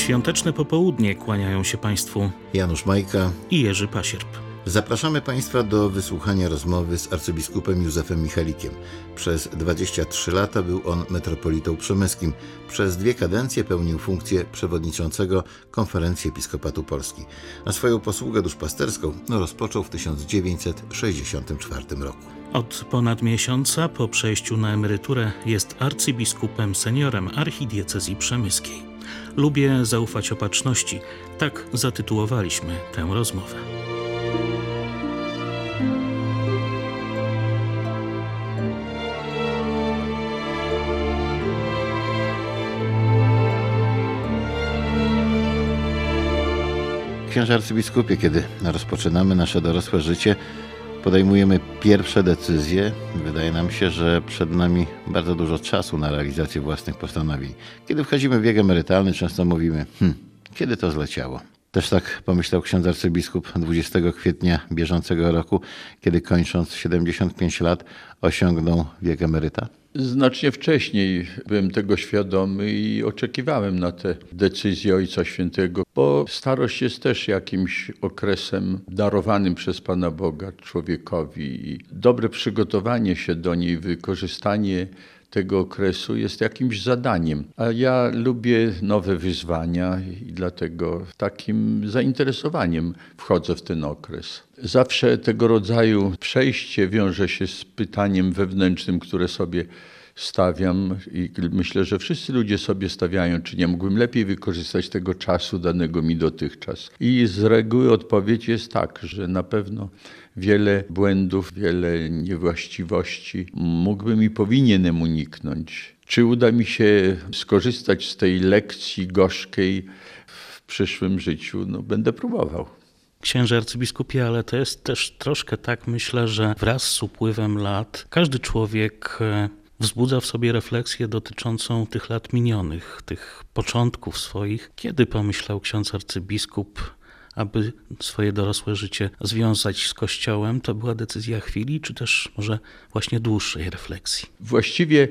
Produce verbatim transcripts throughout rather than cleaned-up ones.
świąteczne popołudnie kłaniają się Państwu Janusz Majka i Jerzy Pasierb. Zapraszamy Państwa do wysłuchania rozmowy z arcybiskupem Józefem Michalikiem. Przez dwadzieścia trzy lata był on metropolitą przemyskim. Przez dwie kadencje pełnił funkcję przewodniczącego Konferencji Episkopatu Polski. A swoją posługę duszpasterską rozpoczął w tysiąc dziewięćset sześćdziesiątym czwartym roku. Od ponad miesiąca po przejściu na emeryturę jest arcybiskupem seniorem archidiecezji przemyskiej. Lubię zaufać opatrzności. Tak zatytułowaliśmy tę rozmowę. Księże arcybiskupie, kiedy rozpoczynamy nasze dorosłe życie, podejmujemy pierwsze decyzje. Wydaje nam się, że przed nami bardzo dużo czasu na realizację własnych postanowień. Kiedy wchodzimy w wiek emerytalny, często mówimy, hm, kiedy to zleciało? Też tak pomyślał ksiądz arcybiskup dwudziestego kwietnia bieżącego roku, kiedy kończąc siedemdziesiąt pięć lat osiągnął wiek emeryta. Znacznie wcześniej byłem tego świadomy i oczekiwałem na tę decyzję Ojca Świętego, bo starość jest też jakimś okresem darowanym przez Pana Boga człowiekowi i dobre przygotowanie się do niej, wykorzystanie tego okresu jest jakimś zadaniem. A ja lubię nowe wyzwania i dlatego takim zainteresowaniem wchodzę w ten okres. Zawsze tego rodzaju przejście wiąże się z pytaniem wewnętrznym, które sobie stawiam i myślę, że wszyscy ludzie sobie stawiają, czy nie mógłbym lepiej wykorzystać tego czasu danego mi dotychczas. I z reguły odpowiedź jest tak, że na pewno wiele błędów, wiele niewłaściwości mógłbym i powinienem uniknąć. Czy uda mi się skorzystać z tej lekcji gorzkiej w przyszłym życiu? No, będę próbował. Księże arcybiskupie, ale to jest też troszkę tak, myślę, że wraz z upływem lat każdy człowiek wzbudza w sobie refleksję dotyczącą tych lat minionych, tych początków swoich. Kiedy pomyślał ksiądz arcybiskup, aby swoje dorosłe życie związać z Kościołem? To była decyzja chwili, czy też może właśnie dłuższej refleksji? Właściwie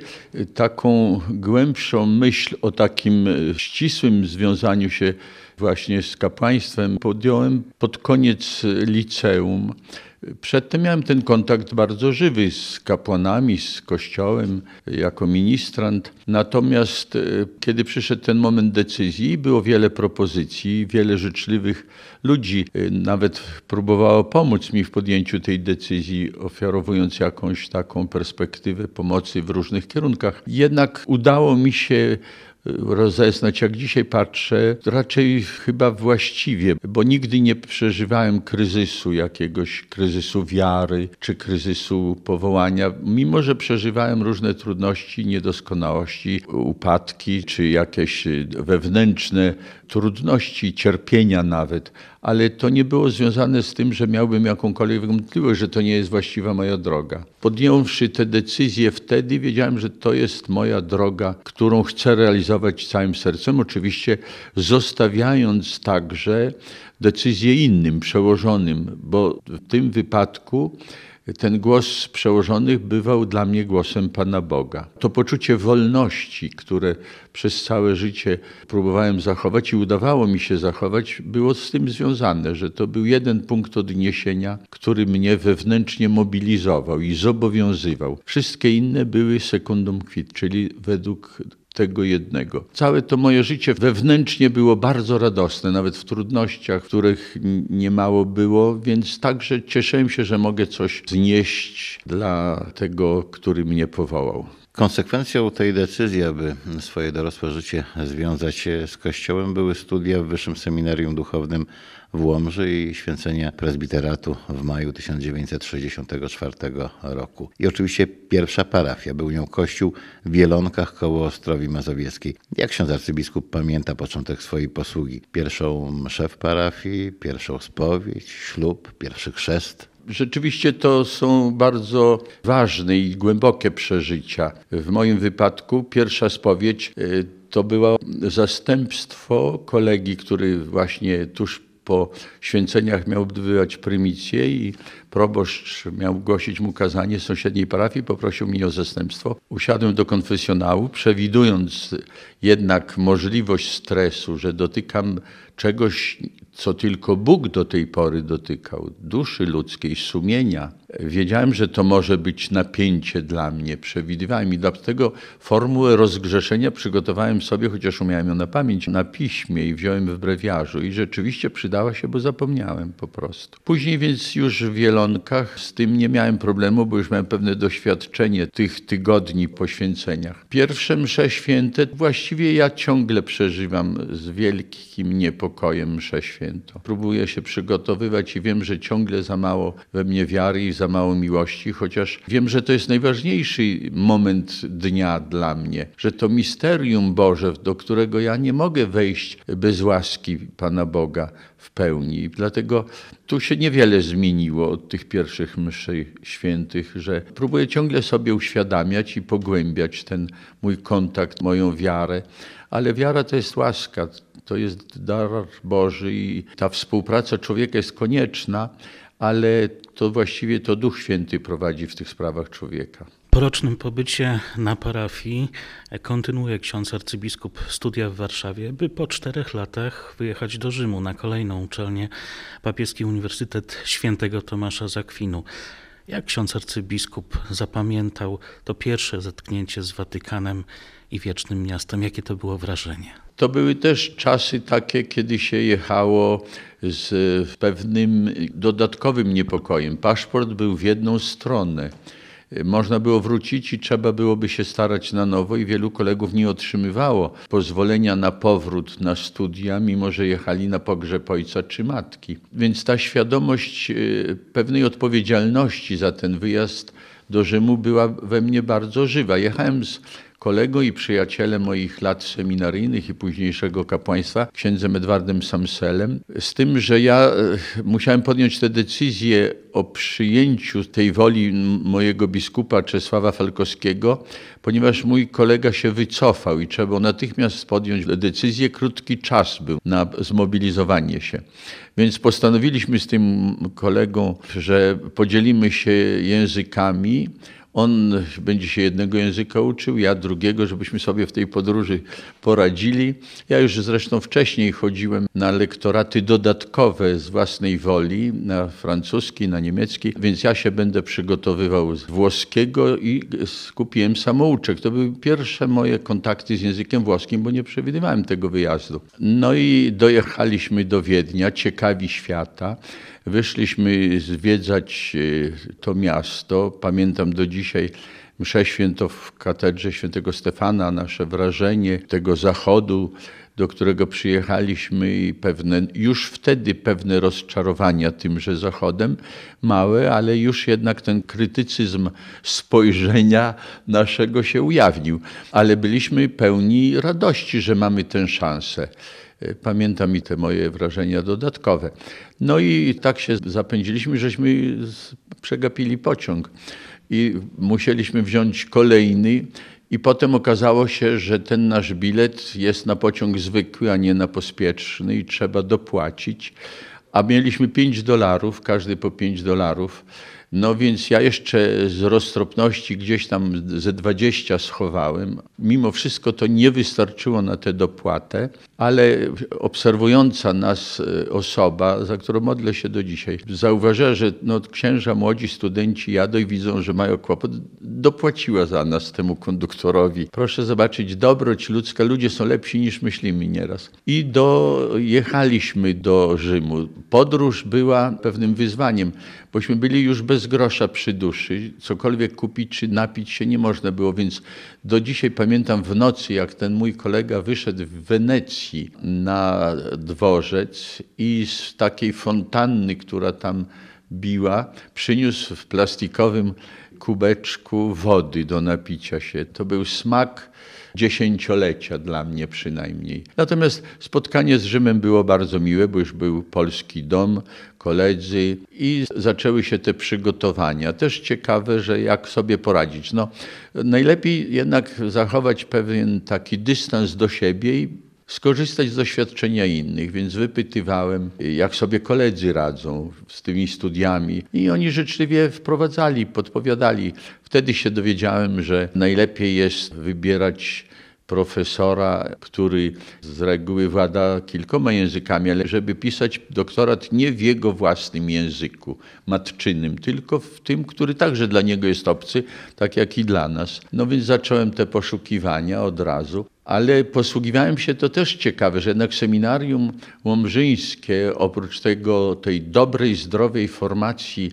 taką głębszą myśl o takim ścisłym związaniu się właśnie z kapłaństwem podjąłem pod koniec liceum. Przedtem miałem ten kontakt bardzo żywy z kapłanami, z Kościołem, jako ministrant. Natomiast kiedy przyszedł ten moment decyzji, było wiele propozycji, wiele życzliwych ludzi nawet próbowało pomóc mi w podjęciu tej decyzji, ofiarowując jakąś taką perspektywę pomocy w różnych kierunkach. Jednak udało mi się rozeznać, jak dzisiaj patrzę, raczej chyba właściwie, bo nigdy nie przeżywałem kryzysu, jakiegoś kryzysu wiary czy kryzysu powołania, mimo że przeżywałem różne trudności, niedoskonałości, upadki czy jakieś wewnętrzne trudności, cierpienia nawet, ale to nie było związane z tym, że miałbym jakąkolwiek wątpliwość, że to nie jest właściwa moja droga. Podjąwszy te decyzje wtedy, wiedziałem, że to jest moja droga, którą chcę realizować całym sercem, oczywiście zostawiając także decyzje innym, przełożonym, bo w tym wypadku ten głos przełożonych bywał dla mnie głosem Pana Boga. To poczucie wolności, które przez całe życie próbowałem zachować i udawało mi się zachować, było z tym związane, że to był jeden punkt odniesienia, który mnie wewnętrznie mobilizował i zobowiązywał. Wszystkie inne były secundum quid, czyli według tego jednego. Całe to moje życie wewnętrznie było bardzo radosne, nawet w trudnościach, których niemało było, więc także cieszyłem się, że mogę coś znieść dla tego, który mnie powołał. Konsekwencją tej decyzji, aby swoje dorosłe życie związać się z Kościołem, były studia w Wyższym Seminarium Duchownym w Łomży i święcenia prezbiteratu w maju tysiąc dziewięćset sześćdziesiątego czwartego roku. I oczywiście pierwsza parafia, był nią kościół w Wielonkach koło Ostrowi Mazowieckiej. Jak ksiądz arcybiskup pamięta początek swojej posługi? Pierwszą mszę w parafii, pierwszą spowiedź, ślub, pierwszy chrzest? Rzeczywiście to są bardzo ważne i głębokie przeżycia. W moim wypadku pierwsza spowiedź to było zastępstwo kolegi, który właśnie tuż po święceniach miał odbywać prymicję i proboszcz miał głosić mu kazanie z sąsiedniej parafii, poprosił mnie o zastępstwo. Usiadłem do konfesjonału, przewidując jednak możliwość stresu, że dotykam czegoś, co tylko Bóg do tej pory dotykał, duszy ludzkiej, sumienia. Wiedziałem, że to może być napięcie dla mnie, przewidywałem i dlatego formułę rozgrzeszenia przygotowałem sobie, chociaż umiałem ją na pamięć, na piśmie i wziąłem w brewiarzu i rzeczywiście przydała się, bo zapomniałem po prostu. Później więc już w Wielonkach z tym nie miałem problemu, bo już miałem pewne doświadczenie tych tygodni po święceniach. Pierwsze msze święte właściwie ja ciągle przeżywam z wielkim niepokojem mszę świętą. Próbuję się przygotowywać i wiem, że ciągle za mało we mnie wiary i za mało miłości, chociaż wiem, że to jest najważniejszy moment dnia dla mnie, że to misterium Boże, do którego ja nie mogę wejść bez łaski Pana Boga w pełni. I dlatego tu się niewiele zmieniło od tych pierwszych mszy świętych, że próbuję ciągle sobie uświadamiać i pogłębiać ten mój kontakt, moją wiarę, ale wiara to jest łaska, to jest dar Boży i ta współpraca człowieka jest konieczna, ale to właściwie to Duch Święty prowadzi w tych sprawach człowieka. Po rocznym pobycie na parafii kontynuuje ksiądz arcybiskup studia w Warszawie, by po czterech latach wyjechać do Rzymu na kolejną uczelnię, Papieski Uniwersytet Świętego Tomasza z Akwinu. Jak ksiądz arcybiskup zapamiętał to pierwsze zetknięcie z Watykanem i wiecznym miastem? Jakie to było wrażenie? To były też czasy takie, kiedy się jechało z pewnym dodatkowym niepokojem. Paszport był w jedną stronę. Można było wrócić i trzeba byłoby się starać na nowo i wielu kolegów nie otrzymywało pozwolenia na powrót na studia, mimo że jechali na pogrzeb ojca czy matki. Więc ta świadomość pewnej odpowiedzialności za ten wyjazd do Rzymu była we mnie bardzo żywa. Jechałem z kolegą i przyjacielem moich lat seminaryjnych i późniejszego kapłaństwa, księdzem Edwardem Samselem, z tym, że ja musiałem podjąć tę decyzję o przyjęciu tej woli mojego biskupa Czesława Falkowskiego, ponieważ mój kolega się wycofał i trzeba było natychmiast podjąć decyzję. Krótki czas był na zmobilizowanie się. Więc postanowiliśmy z tym kolegą, że podzielimy się językami. On będzie się jednego języka uczył, ja drugiego, żebyśmy sobie w tej podróży poradzili. Ja już zresztą wcześniej chodziłem na lektoraty dodatkowe z własnej woli, na francuski, na niemiecki, więc ja się będę przygotowywał z włoskiego i skupiłem samouczek. To były pierwsze moje kontakty z językiem włoskim, bo nie przewidywałem tego wyjazdu. No i dojechaliśmy do Wiednia, ciekawi świata. Wyszliśmy zwiedzać to miasto. Pamiętam do dzisiaj mszę świętą w katedrze świętego Stefana, nasze wrażenie tego zachodu, do którego przyjechaliśmy i pewne, już wtedy pewne rozczarowania tymże zachodem, małe, ale już jednak ten krytycyzm spojrzenia naszego się ujawnił. Ale byliśmy pełni radości, że mamy tę szansę. Pamiętam i te moje wrażenia dodatkowe. No i tak się zapędziliśmy, żeśmy przegapili pociąg i musieliśmy wziąć kolejny i potem okazało się, że ten nasz bilet jest na pociąg zwykły, a nie na pospieszny i trzeba dopłacić. A mieliśmy pięć dolarów, każdy po pięć dolarów. No więc ja jeszcze z roztropności gdzieś tam ze dwadzieścia schowałem. Mimo wszystko to nie wystarczyło na tę dopłatę, ale obserwująca nas osoba, za którą modlę się do dzisiaj, zauważyła, że no, księża, młodzi studenci jadą i widzą, że mają kłopot. Dopłaciła za nas temu konduktorowi. Proszę zobaczyć, dobroć ludzka, ludzie są lepsi niż myślimy nieraz. I dojechaliśmy do Rzymu. Podróż była pewnym wyzwaniem, bośmy byli już bez grosza przy duszy, cokolwiek kupić czy napić się nie można było, więc do dzisiaj pamiętam w nocy, jak ten mój kolega wyszedł w Wenecji na dworzec i z takiej fontanny, która tam biła, przyniósł w plastikowym kubeczku wody do napicia się. To był smak dziesięciolecia dla mnie przynajmniej. Natomiast spotkanie z Rzymem było bardzo miłe, bo już był polski dom, koledzy i zaczęły się te przygotowania. Też ciekawe, że jak sobie poradzić. No, najlepiej jednak zachować pewien taki dystans do siebie i skorzystać z doświadczenia innych, więc wypytywałem, jak sobie koledzy radzą z tymi studiami i oni życzliwie wprowadzali, podpowiadali. Wtedy się dowiedziałem, że najlepiej jest wybierać profesora, który z reguły włada kilkoma językami, ale żeby pisać doktorat nie w jego własnym języku matczynym, tylko w tym, który także dla niego jest obcy, tak jak i dla nas. No więc zacząłem te poszukiwania od razu, ale posługiwałem się, to też ciekawe, że jednak seminarium łomżyńskie, oprócz tego, tej dobrej, zdrowej formacji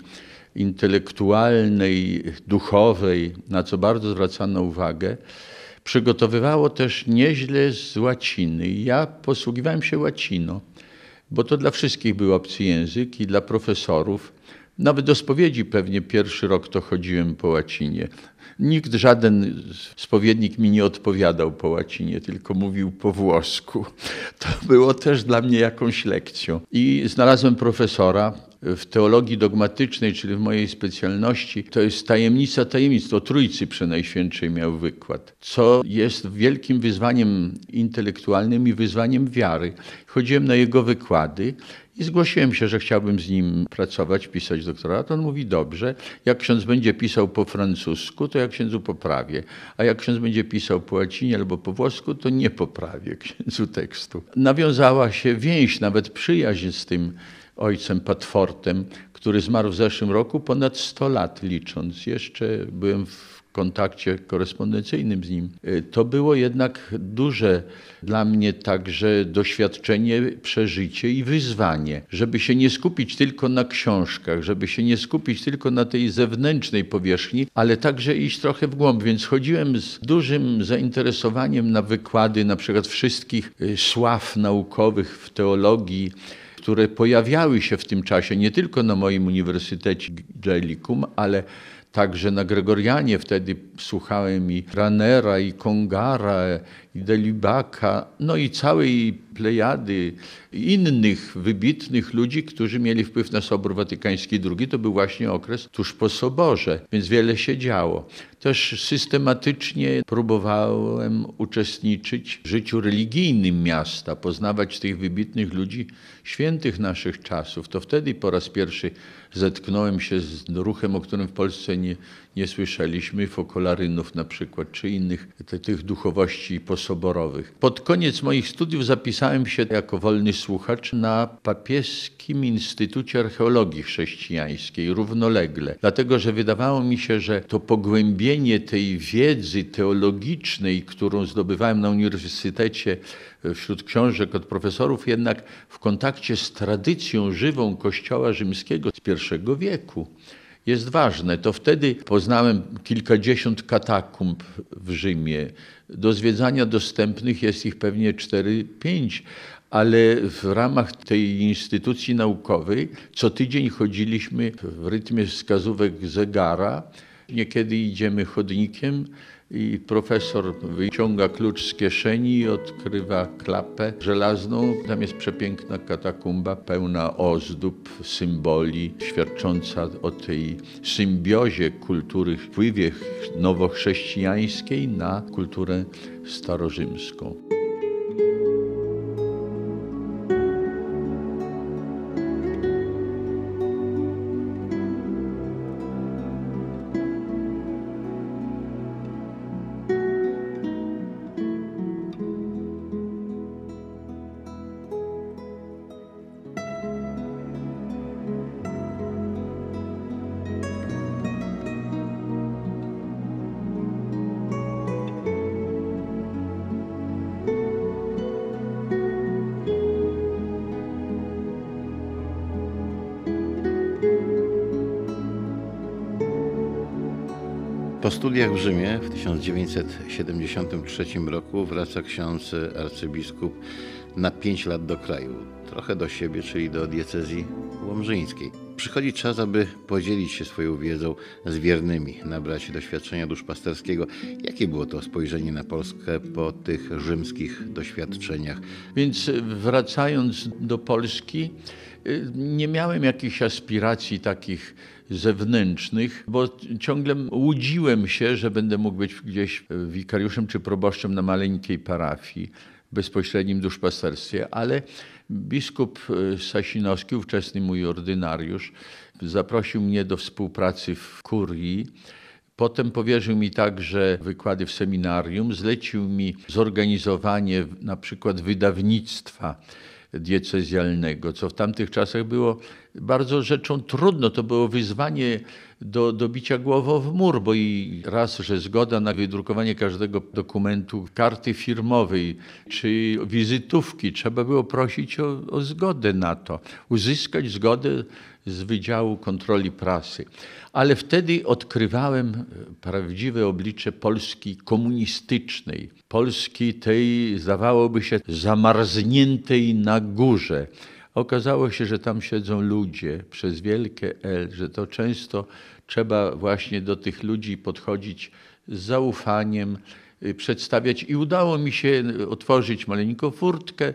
intelektualnej, duchowej, na co bardzo zwracano uwagę, przygotowywało też nieźle z łaciny. Ja posługiwałem się łaciną, bo to dla wszystkich był obcy język i dla profesorów. Nawet do spowiedzi pewnie pierwszy rok to chodziłem po łacinie. Nikt, żaden spowiednik mi nie odpowiadał po łacinie, tylko mówił po włosku. To było też dla mnie jakąś lekcją. I znalazłem profesora w teologii dogmatycznej, czyli w mojej specjalności. To jest tajemnica tajemnic, o Trójcy Przenajświętszej miał wykład, co jest wielkim wyzwaniem intelektualnym i wyzwaniem wiary. Chodziłem na jego wykłady i zgłosiłem się, że chciałbym z nim pracować, pisać doktorat. On mówi, dobrze, jak ksiądz będzie pisał po francusku, to ja księdzu poprawię, a jak ksiądz będzie pisał po łacinie albo po włosku, to nie poprawię księdzu tekstu. Nawiązała się więź, nawet przyjaźń z tym ojcem Patfortem, który zmarł w zeszłym roku, ponad sto lat licząc. Jeszcze byłem w kontakcie korespondencyjnym z nim. To było jednak duże dla mnie także doświadczenie, przeżycie i wyzwanie, żeby się nie skupić tylko na książkach, żeby się nie skupić tylko na tej zewnętrznej powierzchni, ale także iść trochę w głąb. Więc chodziłem z dużym zainteresowaniem na wykłady na przykład wszystkich sław naukowych w teologii, które pojawiały się w tym czasie nie tylko na moim Uniwersytecie Gaelicum, ale także na Gregorianie. Wtedy słuchałem i Ranera, i Kongara, i Delibaka, no i całej plejady innych wybitnych ludzi, którzy mieli wpływ na Sobór Watykański drugi. To był właśnie okres tuż po Soborze, więc wiele się działo. Też systematycznie próbowałem uczestniczyć w życiu religijnym miasta, poznawać tych wybitnych ludzi, świętych naszych czasów. To wtedy po raz pierwszy zetknąłem się z ruchem, o którym w Polsce nie, nie słyszeliśmy, fokolarynów na przykład, czy innych te, tych duchowości posoborowych. Pod koniec moich studiów zapisałem się jako wolny słuchacz na Papieskim Instytucie Archeologii Chrześcijańskiej, równolegle. Dlatego, że wydawało mi się, że to pogłębienie tej wiedzy teologicznej, którą zdobywałem na uniwersytecie wśród książek od profesorów, jednak w kontakcie z tradycją żywą Kościoła rzymskiego z pierwszego wieku jest ważne. To wtedy poznałem kilkadziesiąt katakumb w Rzymie. Do zwiedzania dostępnych jest ich pewnie cztery, pięć, ale w ramach tej instytucji naukowej co tydzień chodziliśmy w rytmie wskazówek zegara. Niekiedy idziemy chodnikiem i profesor wyciąga klucz z kieszeni i odkrywa klapę żelazną. Tam jest przepiękna katakumba pełna ozdób, symboli, świadcząca o tej symbiozie kultury, wpływie nowochrześcijańskiej na kulturę starorzymską. Po studiach w Rzymie w tysiąc dziewięćset siedemdziesiątym trzecim roku wraca ksiądz arcybiskup na pięć lat do kraju, trochę do siebie, czyli do diecezji łomżyńskiej. Przychodzi czas, aby podzielić się swoją wiedzą z wiernymi, nabrać doświadczenia duszpasterskiego. Jakie było to spojrzenie na Polskę po tych rzymskich doświadczeniach? Więc wracając do Polski, nie miałem jakichś aspiracji takich zewnętrznych, bo ciągle łudziłem się, że będę mógł być gdzieś wikariuszem czy proboszczem na maleńkiej parafii. bezpośrednim duszpasterstwie, ale biskup Sasinowski, ówczesny mój ordynariusz, zaprosił mnie do współpracy w kurii. Potem powierzył mi także wykłady w seminarium, zlecił mi zorganizowanie na przykład wydawnictwa diecezjalnego, co w tamtych czasach było bardzo rzeczą trudną. To było wyzwanie do, do bicia głową w mur, bo i raz, że zgoda na wydrukowanie każdego dokumentu, karty firmowej czy wizytówki, trzeba było prosić o, o zgodę na to, uzyskać zgodę z Wydziału Kontroli Prasy. Ale wtedy odkrywałem prawdziwe oblicze Polski komunistycznej. Polski tej, zdawałoby się, zamarzniętej na górze. Okazało się, że tam siedzą ludzie przez wielkie L, że to często trzeba właśnie do tych ludzi podchodzić z zaufaniem, przedstawiać i udało mi się otworzyć maleńką furtkę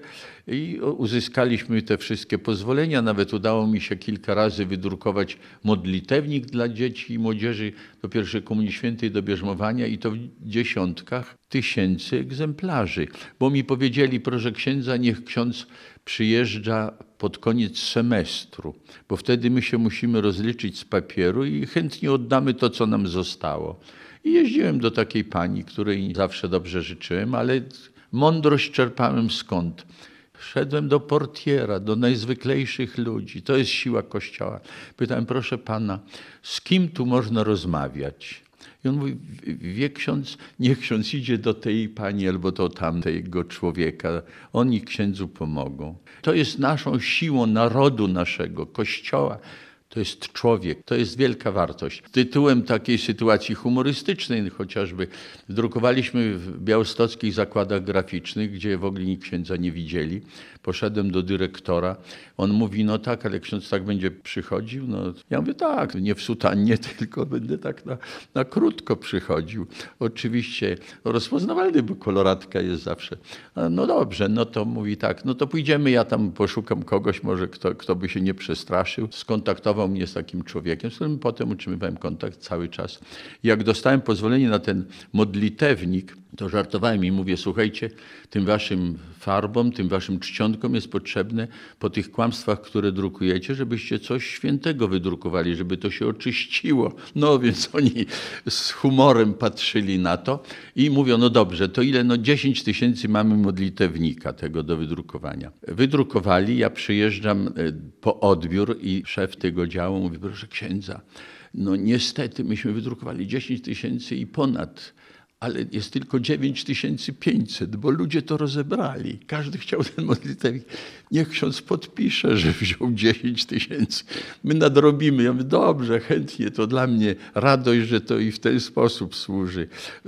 i uzyskaliśmy te wszystkie pozwolenia. Nawet udało mi się kilka razy wydrukować modlitewnik dla dzieci i młodzieży do pierwszej Komunii Świętej, do bierzmowania i to w dziesiątkach tysięcy egzemplarzy. Bo mi powiedzieli, proszę księdza, niech ksiądz przyjeżdża pod koniec semestru, bo wtedy my się musimy rozliczyć z papieru i chętnie oddamy to, co nam zostało. I jeździłem do takiej pani, której zawsze dobrze życzyłem, ale mądrość czerpałem skąd? Szedłem do portiera, do najzwyklejszych ludzi. To jest siła Kościoła. Pytałem, proszę pana, z kim tu można rozmawiać? I on mówi, wie ksiądz, niech ksiądz idzie do tej pani albo do tamtego człowieka. Oni księdzu pomogą. To jest naszą siłą narodu naszego, Kościoła. To jest człowiek, to jest wielka wartość. Tytułem takiej sytuacji humorystycznej chociażby drukowaliśmy w białostockich zakładach graficznych, gdzie w ogóle nikt księdza nie widzieli. Poszedłem do dyrektora. On mówi, no tak, ale ksiądz tak będzie przychodził? No, ja mówię, tak, nie w sutannie, tylko będę tak na, na krótko przychodził. Oczywiście rozpoznawalny, bo koloratka jest zawsze. No dobrze, no to mówi tak, no to pójdziemy, ja tam poszukam kogoś może, kto, kto by się nie przestraszył. Skontaktował mnie z takim człowiekiem, z którym potem utrzymywałem kontakt cały czas. Jak dostałem pozwolenie na ten modlitewnik, to żartowałem i mówię, słuchajcie, tym waszym farbom, tym waszym czcionkom jest potrzebne po tych kłamstwach, które drukujecie, żebyście coś świętego wydrukowali, żeby to się oczyściło. No więc oni z humorem patrzyli na to i mówią, no dobrze, to ile? No dziesięć tysięcy mamy modlitewnika tego do wydrukowania. Wydrukowali, ja przyjeżdżam po odbiór i szef tego działu mówi, proszę księdza, no niestety myśmy wydrukowali dziesięć tysięcy i ponad, ale jest tylko dziewięć tysięcy pięćset, bo ludzie to rozebrali. Każdy chciał ten modlitewnik. Niech ksiądz podpisze, że wziął dziesięć tysięcy. My nadrobimy. Ja mówię, dobrze, chętnie, to dla mnie radość, że to i w ten sposób służy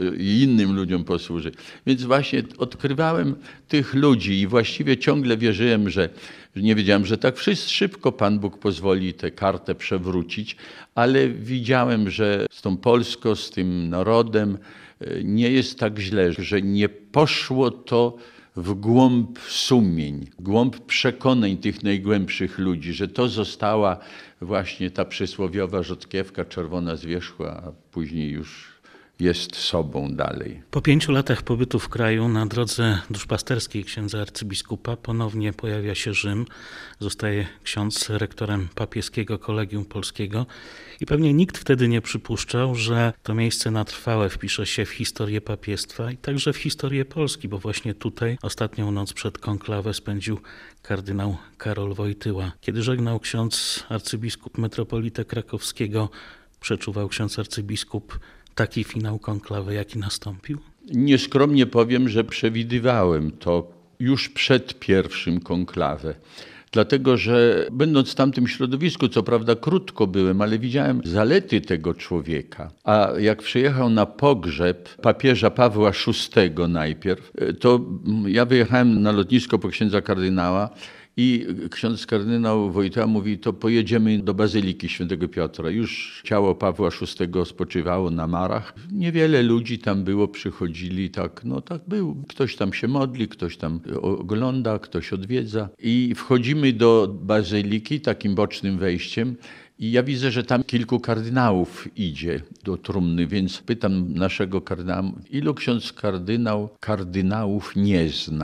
i innym ludziom posłuży. Więc właśnie odkrywałem tych ludzi i właściwie ciągle wierzyłem, że nie wiedziałem, że tak wszyscy szybko Pan Bóg pozwoli tę kartę przewrócić, ale widziałem, że z tą Polską, z tym narodem nie jest tak źle, że nie poszło to w głąb sumień, w głąb przekonań tych najgłębszych ludzi, że to została właśnie ta przysłowiowa rzodkiewka czerwona z wierzchu, a później już jest sobą dalej. Po pięciu latach pobytu w kraju na drodze duszpasterskiej księdza arcybiskupa ponownie pojawia się Rzym. Zostaje ksiądz rektorem papieskiego Kolegium Polskiego i pewnie nikt wtedy nie przypuszczał, że to miejsce na trwałe wpisze się w historię papiestwa i także w historię Polski, bo właśnie tutaj ostatnią noc przed konklawę spędził kardynał Karol Wojtyła. Kiedy żegnał ksiądz arcybiskup metropolitę krakowskiego, przeczuwał ksiądz arcybiskup taki finał konklawy, jaki nastąpił? Nieskromnie powiem, że przewidywałem to już przed pierwszym konklawę. Dlatego, że będąc w tamtym środowisku, co prawda krótko byłem, ale widziałem zalety tego człowieka. A jak przyjechał na pogrzeb papieża Pawła szóstego najpierw, to ja wyjechałem na lotnisko po księdza kardynała i ksiądz kardynał Wojtyła mówi, to pojedziemy do Bazyliki Świętego Piotra. Już ciało Pawła szóstego spoczywało na Marach. Niewiele ludzi tam było, przychodzili, tak, no tak był. Ktoś tam się modli, ktoś tam ogląda, ktoś odwiedza. I wchodzimy do Bazyliki takim bocznym wejściem. I ja widzę, że tam kilku kardynałów idzie do trumny, więc pytam naszego kardynała, ilu ksiądz kardynał kardynałów nie zna?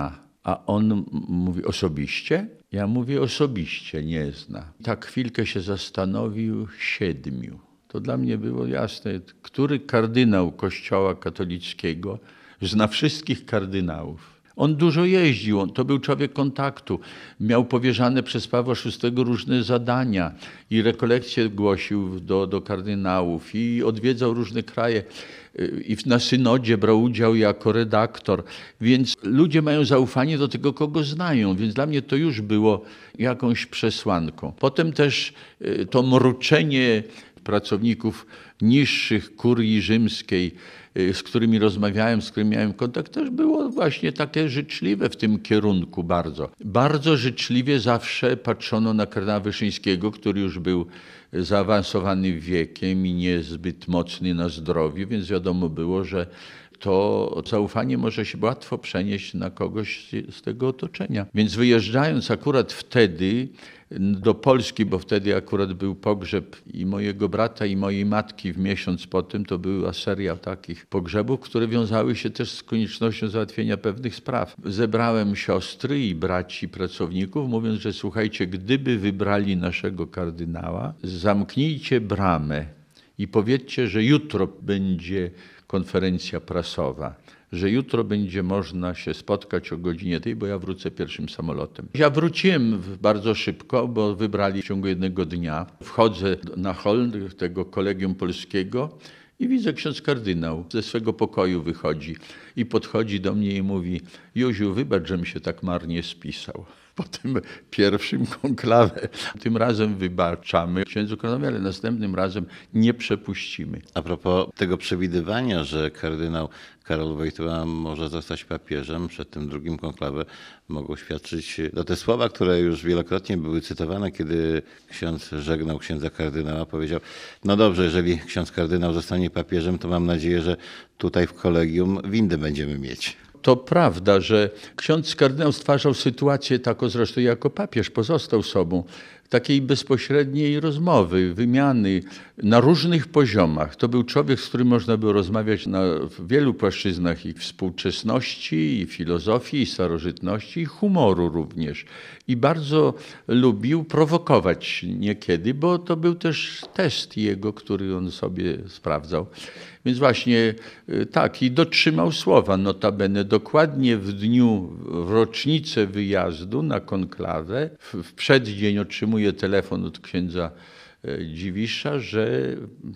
A on m- mówi osobiście? Ja mówię osobiście nie zna. Tak chwilkę się zastanowił, siedmiu. To dla mnie było jasne, który kardynał Kościoła katolickiego zna wszystkich kardynałów. On dużo jeździł, on, to był człowiek kontaktu. Miał powierzane przez Pawła szóstego różne zadania i rekolekcje głosił do, do kardynałów i odwiedzał różne kraje. I na synodzie brał udział jako redaktor. Więc ludzie mają zaufanie do tego, kogo znają. Więc dla mnie to już było jakąś przesłanką. Potem też to mruczenie pracowników niższych kurii rzymskiej, z którymi rozmawiałem, z którymi miałem kontakt, też było właśnie takie życzliwe w tym kierunku bardzo. Bardzo życzliwie zawsze patrzono na kardynała Wyszyńskiego, który już był zaawansowany wiekiem i niezbyt mocny na zdrowiu, więc wiadomo było, że to zaufanie może się łatwo przenieść na kogoś z tego otoczenia. Więc wyjeżdżając akurat wtedy do Polski, bo wtedy akurat był pogrzeb i mojego brata, i mojej matki w miesiąc potem, to była seria takich pogrzebów, które wiązały się też z koniecznością załatwienia pewnych spraw. Zebrałem siostry i braci pracowników, mówiąc, że słuchajcie, gdyby wybrali naszego kardynała, zamknijcie bramę i powiedzcie, że jutro będzie konferencja prasowa, że jutro będzie można się spotkać o godzinie tej, bo ja wrócę pierwszym samolotem. Ja wróciłem bardzo szybko, bo wybrali w ciągu jednego dnia. Wchodzę na hol tego Kolegium Polskiego i widzę, ksiądz kardynał ze swego pokoju wychodzi i podchodzi do mnie i mówi: Józiu, wybacz, żem się tak marnie spisał. Po tym pierwszym konklawe. Tym razem wybaczamy księdzu kardynałowi, ale następnym razem nie przepuścimy. A propos tego przewidywania, że kardynał Karol Wojtyła może zostać papieżem przed tym drugim konklawę, mogą świadczyć no, te słowa, które już wielokrotnie były cytowane, kiedy ksiądz żegnał księdza kardynała, powiedział: no dobrze, jeżeli ksiądz kardynał zostanie papieżem, to mam nadzieję, że tutaj w kolegium windę będziemy mieć. To prawda, że ksiądz kardynał stwarzał sytuację taką, zresztą jako papież pozostał sobą, takiej bezpośredniej rozmowy, wymiany na różnych poziomach. To był człowiek, z którym można było rozmawiać na wielu płaszczyznach i współczesności, i filozofii, i starożytności, i humoru również. I bardzo lubił prowokować niekiedy, bo to był też test jego, który on sobie sprawdzał. Więc właśnie tak, i dotrzymał słowa, notabene dokładnie w dniu, w rocznicę wyjazdu na konklawę, w przeddzień otrzymuje telefon od księdza Dziwisza, że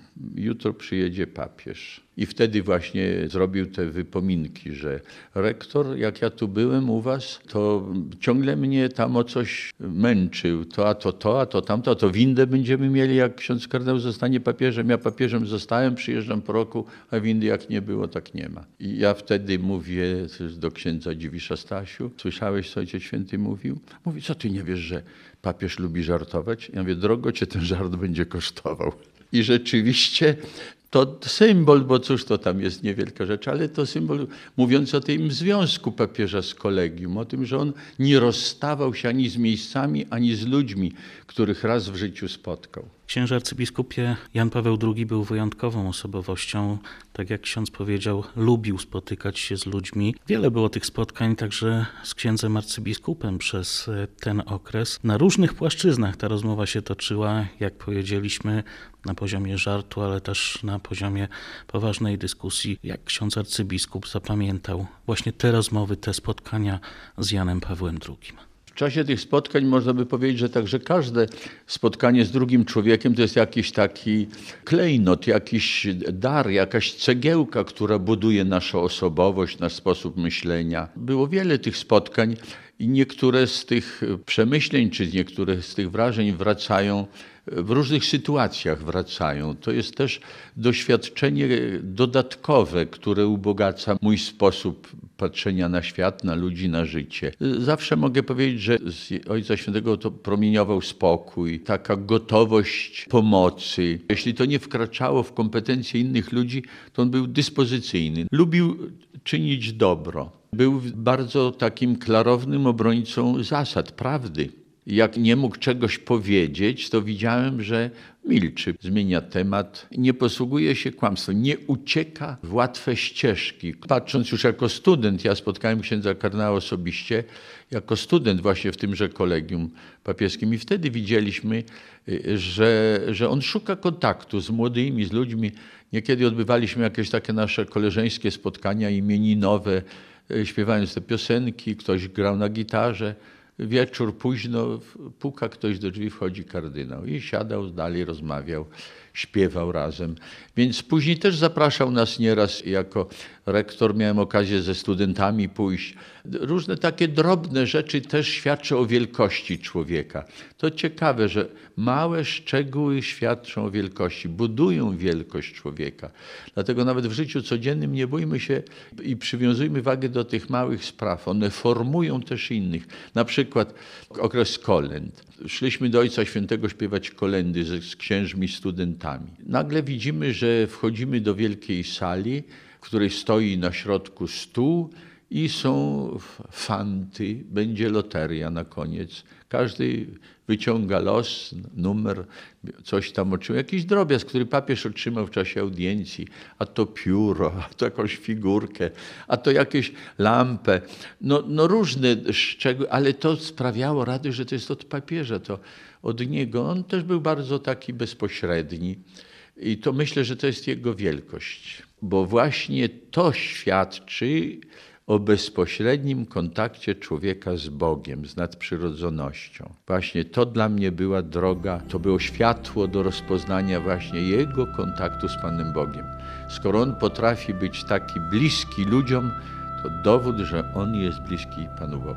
jutro przyjedzie papież. I wtedy właśnie zrobił te wypominki, że rektor, jak ja tu byłem u was, to ciągle mnie tam o coś męczył. To a to to, a to tamto, a to windę będziemy mieli, jak ksiądz kardynał zostanie papieżem. Ja papieżem zostałem, przyjeżdżam po roku, a windy jak nie było, tak nie ma. I ja wtedy mówię do księdza Dziwisza: Stasiu, słyszałeś, co Ojciec Święty mówił? Mówi: co ty nie wiesz, że papież lubi żartować? Ja mówię: drogo cię ten żart będzie kosztował. I rzeczywiście to symbol, bo cóż to tam jest niewielka rzecz, ale to symbol mówiący o tym związku papieża z kolegium, o tym, że on nie rozstawał się ani z miejscami, ani z ludźmi, których raz w życiu spotkał. Księże arcybiskupie, Jan Paweł drugi był wyjątkową osobowością. Tak jak ksiądz powiedział, lubił spotykać się z ludźmi. Wiele było tych spotkań także z księdzem arcybiskupem przez ten okres. Na różnych płaszczyznach ta rozmowa się toczyła, jak powiedzieliśmy, na poziomie żartu, ale też na poziomie poważnej dyskusji. Jak ksiądz arcybiskup zapamiętał właśnie te rozmowy, te spotkania z Janem Pawłem drugim. W czasie tych spotkań można by powiedzieć, że także każde spotkanie z drugim człowiekiem to jest jakiś taki klejnot, jakiś dar, jakaś cegiełka, która buduje naszą osobowość, nasz sposób myślenia. Było wiele tych spotkań i niektóre z tych przemyśleń, czy niektóre z tych wrażeń wracają w różnych sytuacjach wracają. To jest też doświadczenie dodatkowe, które ubogaca mój sposób patrzenia na świat, na ludzi, na życie. Zawsze mogę powiedzieć, że z Ojca Świętego to promieniował spokój, taka gotowość pomocy. Jeśli to nie wkraczało w kompetencje innych ludzi, to on był dyspozycyjny. Lubił czynić dobro. Był bardzo takim klarownym obrońcą zasad, prawdy. Jak nie mógł czegoś powiedzieć, to widziałem, że milczy, zmienia temat, nie posługuje się kłamstwem, nie ucieka w łatwe ścieżki. Patrząc już jako student, ja spotkałem księdza kardynała osobiście, jako student właśnie w tymże kolegium papieskim i wtedy widzieliśmy, że, że on szuka kontaktu z młodymi, z ludźmi. Niekiedy odbywaliśmy jakieś takie nasze koleżeńskie spotkania imieninowe, śpiewając te piosenki, ktoś grał na gitarze. Wieczór późno, puka ktoś do drzwi, wchodzi kardynał i siadał, dalej rozmawiał, śpiewał razem. Więc później też zapraszał nas nieraz, jako rektor miałem okazję ze studentami pójść. Różne takie drobne rzeczy też świadczą o wielkości człowieka. To ciekawe, że małe szczegóły świadczą o wielkości, budują wielkość człowieka. Dlatego nawet w życiu codziennym nie bójmy się i przywiązujmy wagę do tych małych spraw. One formują też innych. Na przykład okres kolęd. Szliśmy do Ojca Świętego śpiewać kolendy z, z księżmi, studentami. Nagle widzimy, że wchodzimy do wielkiej sali, w której stoi na środku stół i są fanty, będzie loteria na koniec. Każdy wyciąga los, numer, coś tam otrzymał, jakiś drobiazg, który papież otrzymał w czasie audiencji, a to pióro, a to jakąś figurkę, a to jakieś lampę. No, no różne szczegóły, ale to sprawiało radość, że to jest od papieża, to od niego. On też był bardzo taki bezpośredni i to myślę, że to jest jego wielkość, bo właśnie to świadczy o bezpośrednim kontakcie człowieka z Bogiem, z nadprzyrodzonością. Właśnie to dla mnie była droga, to było światło do rozpoznania właśnie jego kontaktu z Panem Bogiem. Skoro on potrafi być taki bliski ludziom, to dowód, że on jest bliski Panu Bogu.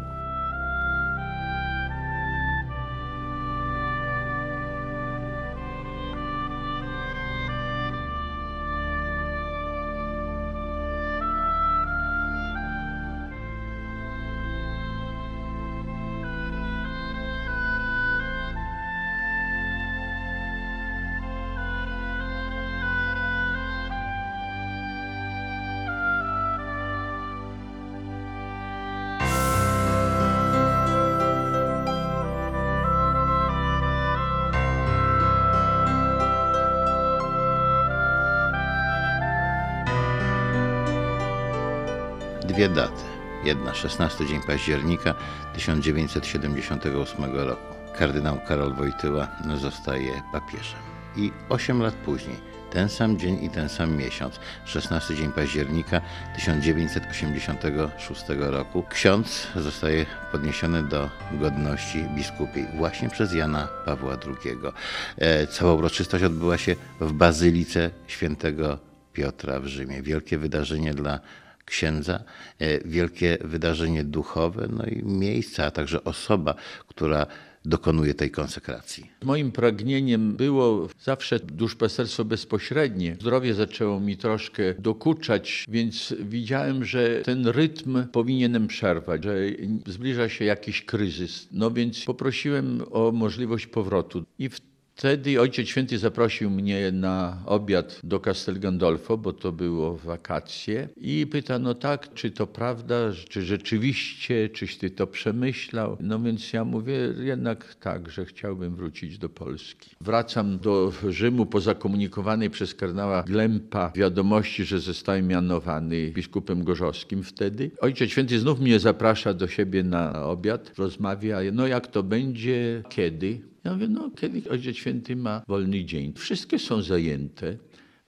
Dwie daty. Jedna, szesnasty dzień października tysiąc dziewięćset siedemdziesiątego ósmego roku. Kardynał Karol Wojtyła zostaje papieżem. I osiem lat później, ten sam dzień i ten sam miesiąc, szesnasty dzień października tysiąc dziewięćset osiemdziesiątego szóstego roku, ksiądz zostaje podniesiony do godności biskupiej właśnie przez Jana Pawła drugiego. Cała uroczystość odbyła się w Bazylice Świętego Piotra w Rzymie. Wielkie wydarzenie dla księdza, wielkie wydarzenie duchowe, no i miejsce, a także osoba, która dokonuje tej konsekracji. Moim pragnieniem było zawsze duszpasterstwo bezpośrednie. Zdrowie zaczęło mi troszkę dokuczać, więc widziałem, że ten rytm powinienem przerwać, że zbliża się jakiś kryzys. No więc poprosiłem o możliwość powrotu i w Wtedy Ojciec Święty zaprosił mnie na obiad do Castel Gandolfo, bo to było wakacje i pyta, no tak, czy to prawda, czy rzeczywiście, czyś ty to przemyślał? No więc ja mówię, jednak tak, że chciałbym wrócić do Polski. Wracam do Rzymu po zakomunikowanej przez kardynała Glempa wiadomości, że zostałem mianowany biskupem gorzowskim wtedy. Ojciec Święty znów mnie zaprasza do siebie na obiad, rozmawia, no jak to będzie, kiedy? Ja mówię, no kiedy Ojciec Święty ma wolny dzień? Wszystkie są zajęte,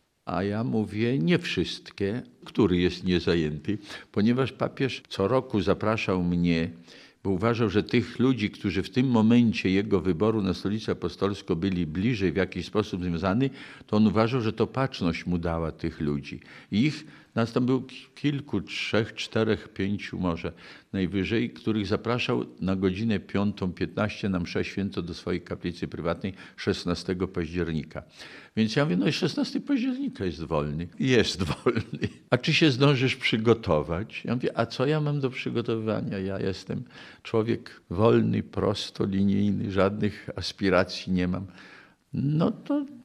a ja mówię, nie wszystkie. Który jest niezajęty? Ponieważ papież co roku zapraszał mnie, bo uważał, że tych ludzi, którzy w tym momencie jego wyboru na stolicę apostolską byli bliżej w jakiś sposób związani, to on uważał, że to baczność mu dała tych ludzi. I ich, nas tam było kilku, trzech, czterech, pięciu może najwyżej, których zapraszał na godzinę piątą piętnaście na mszę świętą do swojej kaplicy prywatnej szesnastego października. Więc ja mówię, no i szesnastego października jest wolny. Jest wolny. A czy się zdążysz przygotować? Ja mówię, a co ja mam do przygotowywania? Ja jestem człowiek wolny, prostolinijny, żadnych aspiracji nie mam. No to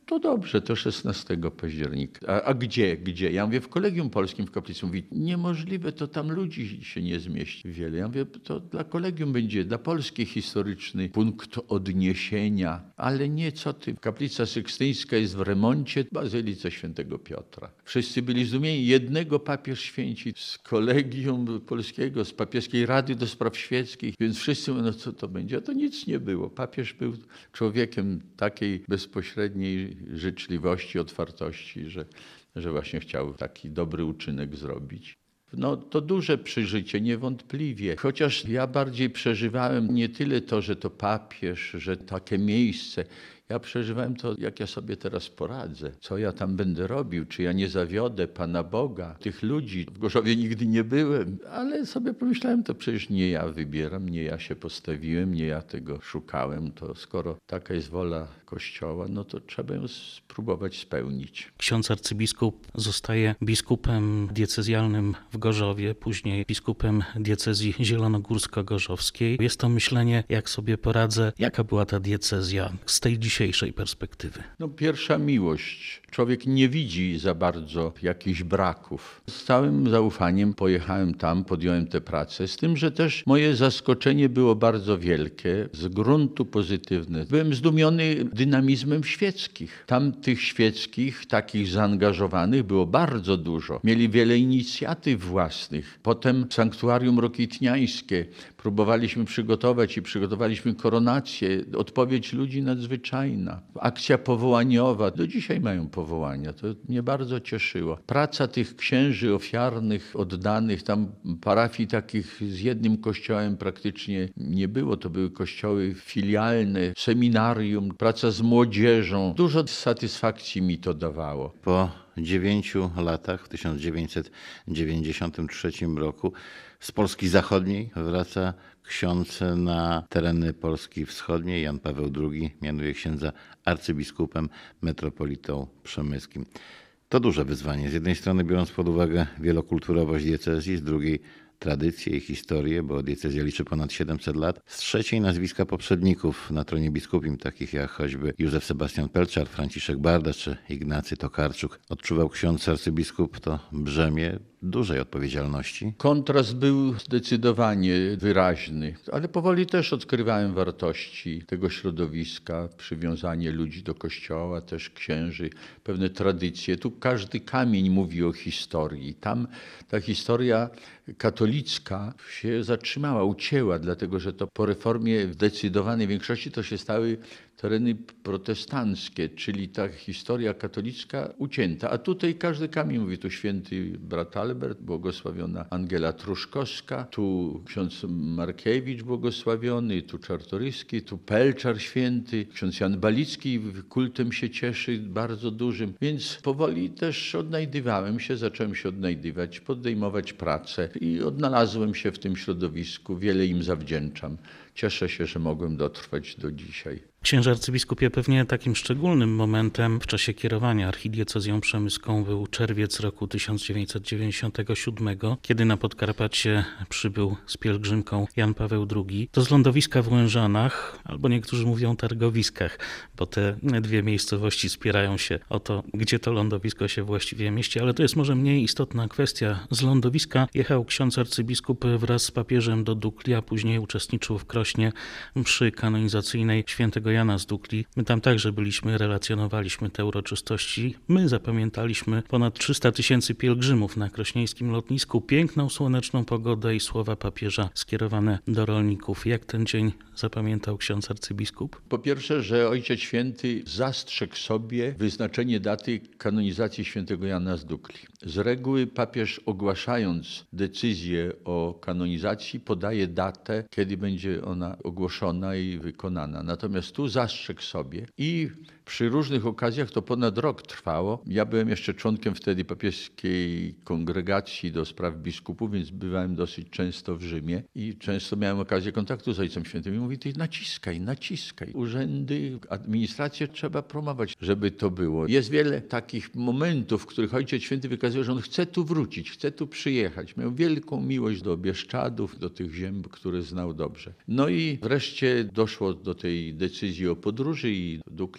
to dobrze, to szesnastego października. A, a gdzie, gdzie? Ja mówię, w Kolegium Polskim w Kaplicy. Mówi, niemożliwe, to tam ludzi się nie zmieści wiele. Ja mówię, to dla Kolegium będzie, dla Polski historyczny punkt odniesienia, ale nie, co ty. Kaplica Sykstyńska jest w remoncie, Bazylica Świętego Piotra. Wszyscy byli zdumieni, jednego papież święci z Kolegium Polskiego, z Papieskiej Rady do Spraw Świeckich, więc wszyscy mówią, no co to będzie? A to nic nie było. Papież był człowiekiem takiej bezpośredniej życzliwości, otwartości, że, że właśnie chciał taki dobry uczynek zrobić. No to duże przeżycie, niewątpliwie. Chociaż ja bardziej przeżywałem nie tyle to, że to papież, że takie miejsce. Ja przeżywałem to, jak ja sobie teraz poradzę, co ja tam będę robił, czy ja nie zawiodę Pana Boga, tych ludzi. W Gorzowie nigdy nie byłem, ale sobie pomyślałem, to przecież nie ja wybieram, nie ja się postawiłem, nie ja tego szukałem. To skoro taka jest wola Kościoła, no to trzeba ją spróbować spełnić. Ksiądz arcybiskup zostaje biskupem diecezjalnym w Gorzowie, później biskupem diecezji zielonogórsko-gorzowskiej. Jest to myślenie, jak sobie poradzę, jaka była ta diecezja z tej dzisiejszej perspektywy. No pierwsza miłość. Człowiek nie widzi za bardzo jakichś braków. Z całym zaufaniem pojechałem tam, podjąłem tę pracę, z tym, że też moje zaskoczenie było bardzo wielkie, z gruntu pozytywne. Byłem zdumiony dynamizmem świeckich. Tam tych świeckich, takich zaangażowanych było bardzo dużo. Mieli wiele inicjatyw własnych. Potem sanktuarium rokitniańskie. Próbowaliśmy przygotować i przygotowaliśmy koronację. Odpowiedź ludzi nadzwyczajna. Akcja powołaniowa. Do dzisiaj mają powołania. To mnie bardzo cieszyło. Praca tych księży ofiarnych, oddanych. Tam parafii takich z jednym kościołem praktycznie nie było. To były kościoły filialne, seminarium, praca z młodzieżą. Dużo satysfakcji mi to dawało. Po dziewięciu latach, w tysiąc dziewięćset dziewięćdziesiątym trzecim roku, z Polski Zachodniej wraca ksiądz na tereny Polski Wschodniej. Jan Paweł drugi mianuje księdza arcybiskupem, metropolitą przemyskim. To duże wyzwanie. Z jednej strony biorąc pod uwagę wielokulturowość diecezji, z drugiej tradycję i historię, bo diecezja liczy ponad siedemset lat. Z trzeciej nazwiska poprzedników na tronie biskupim, takich jak choćby Józef Sebastian Pelczar, Franciszek Barda czy Ignacy Tokarczuk. Odczuwał ksiądz arcybiskup to brzemię dużej odpowiedzialności. Kontrast był zdecydowanie wyraźny, ale powoli też odkrywałem wartości tego środowiska, przywiązanie ludzi do kościoła, też księży, pewne tradycje. Tu każdy kamień mówi o historii. Tam ta historia katolicka się zatrzymała, ucięła, dlatego że to po reformie w zdecydowanej większości to się stały tereny protestanckie, czyli ta historia katolicka ucięta. A tutaj każdy kamień mówi, tu święty brat Albert, błogosławiona Angela Truszkowska, tu ksiądz Markiewicz błogosławiony, tu Czartoryski, tu Pelczar święty, ksiądz Jan Balicki kultem się cieszy bardzo dużym. Więc powoli też odnajdywałem się, zacząłem się odnajdywać, podejmować pracę i odnalazłem się w tym środowisku. Wiele im zawdzięczam. Cieszę się, że mogłem dotrwać do dzisiaj. Księże arcybiskupie, pewnie takim szczególnym momentem w czasie kierowania archidiecezją przemyską był czerwiec roku tysiąc dziewięćset dziewięćdziesiątego siódmego, kiedy na Podkarpacie przybył z pielgrzymką Jan Paweł drugi. To z lądowiska w Łężanach, albo niektórzy mówią targowiskach, bo te dwie miejscowości spierają się o to, gdzie to lądowisko się właściwie mieści, ale to jest może mniej istotna kwestia. Z lądowiska jechał ksiądz arcybiskup wraz z papieżem do Dukli, a później uczestniczył w Krośnie mszy kanonizacyjnej świętego Jana z Dukli. My tam także byliśmy, relacjonowaliśmy te uroczystości. My zapamiętaliśmy ponad trzysta tysięcy pielgrzymów na krośnieńskim lotnisku, piękną, słoneczną pogodę i słowa papieża skierowane do rolników. Jak ten dzień zapamiętał ksiądz arcybiskup? Po pierwsze, że Ojciec Święty zastrzegł sobie wyznaczenie daty kanonizacji świętego Jana z Dukli. Z reguły papież, ogłaszając decyzję o kanonizacji, podaje datę, kiedy będzie ona ogłoszona i wykonana. Natomiast tu zastrzegł sobie i przy różnych okazjach to ponad rok trwało. Ja byłem jeszcze członkiem wtedy papieskiej kongregacji do spraw biskupów, więc bywałem dosyć często w Rzymie i często miałem okazję kontaktu z Ojcem Świętym i mówi, ty naciskaj, naciskaj. Urzędy, administrację trzeba promować, żeby to było. Jest wiele takich momentów, w których Ojciec Święty wykazuje, że on chce tu wrócić, chce tu przyjechać. Miał wielką miłość do Bieszczadów, do tych ziem, które znał dobrze. No i wreszcie doszło do tej decyzji o podróży i Dukla i